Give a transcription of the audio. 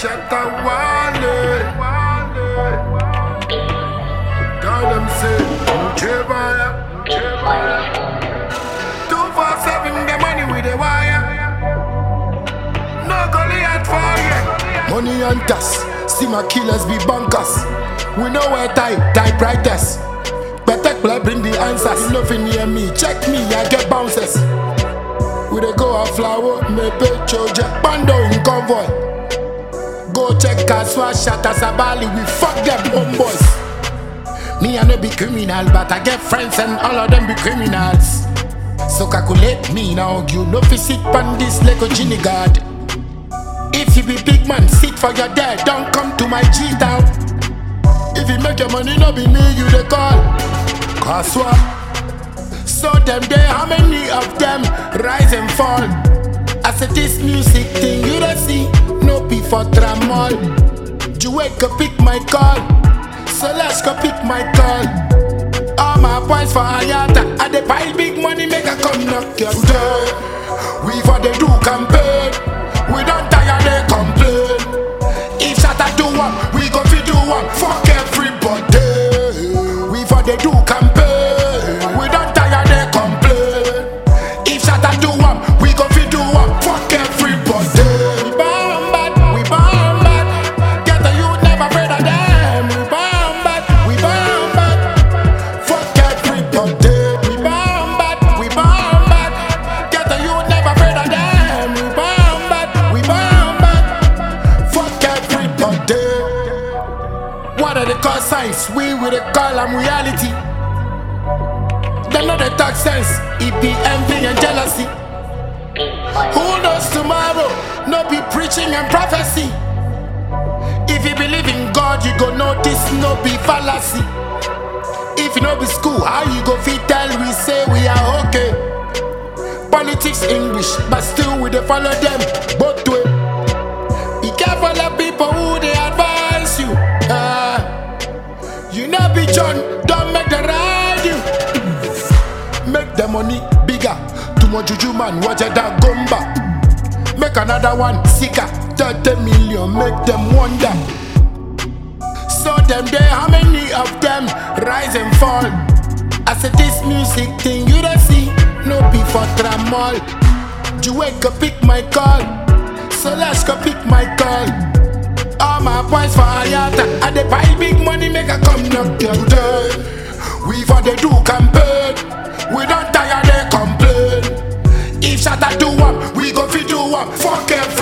Shatta Wale. Tell them say, Jebaya. 247 the money with the wire. No Goliath for you. Money hunters, see my killers be bunkers. We know where typewriters. Better play bring the answers. Nothing near me, check me, I get bounces. We dey go a flower, me pay choja, bando in convoy. Go check Kaswa, Shatta Sabali, we fuck them homeboys. Me I no be criminal, but I get friends and all of them be criminals. So calculate me now, you know fi sit pan this Lego Genie guard. If you be big man, sit for your dad, don't come to my G-town. If you make your money, no be me, you dey call Kaswa. So them there, how many of them rise and fall? I said this music thing, you don't see, no be for tramol. Jewel go pick my call, so let's go pick my call. All my boys for Ayata, I dey buy big money, make a come knock your door. We for the do campaign, we don't tire they complain. If Shatta do one, we go fi do one, fuck everybody. We for the do campaign, we don't tire they complain. If Shatta do one, we go fi do one, fuck everybody. We bomb bad, get the youth never afraid of them. We bomb bad, fuck everybody. We bomb bad, get the youth never afraid of them. We bomb bad, fuck everybody. What are the call signs? We will call them reality. They know they talk sense, it be envy and jealousy. Who knows tomorrow? No be preaching and prophecy. If you believe in God, you go know this no be fallacy. If you know be school, how you go fit tell we say we are okay? Politics English, but still we dey follow them both way. Be careful of people who they advise you. You know be John, don't make the ride you. Make the money bigger. Too much juju man, watch that gumba. Make another one sicker. 30 million, make them wonder. So them there, how many of them rise and fall? I said this music thing, you don't see, no be for tramol. Jewel go pick my call, so let's go pick my call. All my boys for Ayata, I dey buy big money, make a come knock your door. We for the do campaign, we don't tire they complain. If Shatta do one, we go fi do one, fuck everybody.